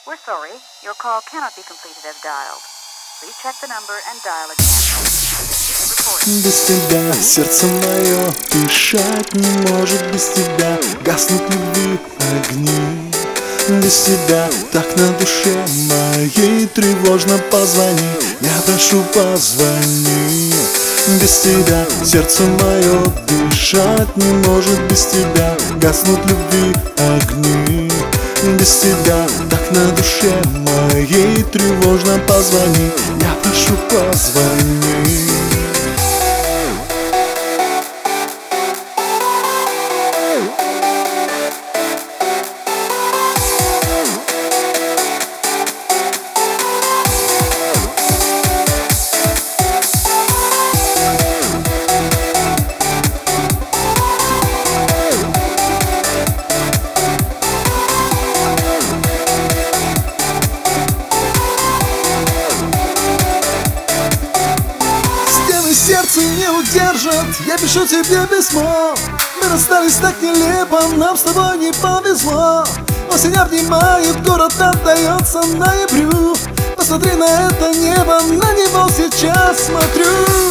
We're sorry, your call cannot be completed as dialed. Please check the number and dial again. Без тебя сердце мое дышать не может, без тебя гаснут любви огни. Без тебя так на душе моей тревожно, позвони, я прошу, позвони. Без тебя сердце мое дышать не может, без тебя гаснут любви огни. Без тебя так на душе моей тревожно, позвони, я прошу, позвони. Сердце не удержит, я пишу тебе письмо. Мы расстались так нелепо, нам с тобой не повезло. Осень обнимает, город отдается ноябрю. Посмотри на это небо, на него сейчас смотрю.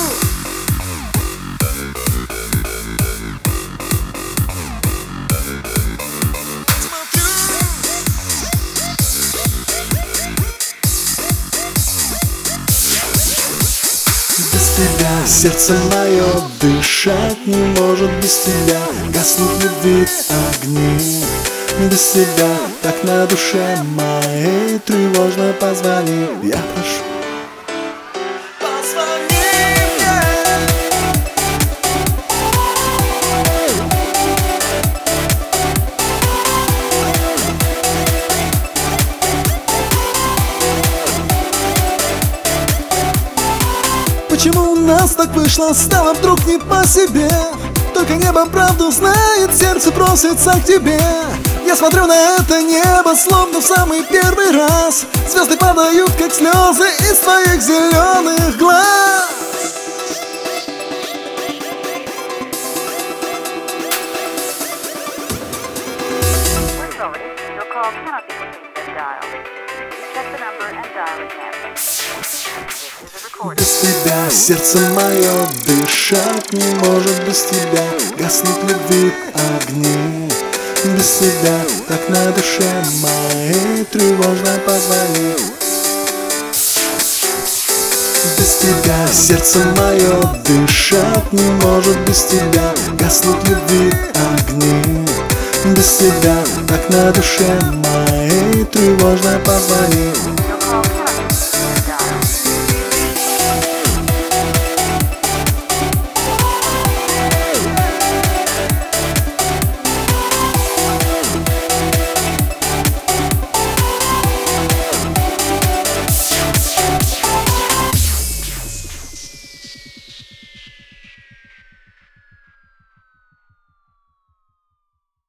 Без тебя сердце мое дышать не может, без тебя гаснут любви огни. Без тебя так на душе моей тревожно, позвони, я прошу. Почему у нас так вышло, стало вдруг не по себе? Только небо правду знает, сердце просится к тебе. Я смотрю на это небо, словно в самый первый раз. Звезды падают, как слезы из твоих зеленых глаз. We're sorry, your call cannot be completed as dialed. Please check the number and dial again. This is a recording. Без тебя сердце мое дышать не может, без тебя гаснут любви огни. Без тебя так на душе моей тревожно, позвони. Без тебя сердце мое дышать не может, без тебя гаснут любви огни. Без тебя так на душе моей тревожно, позвони.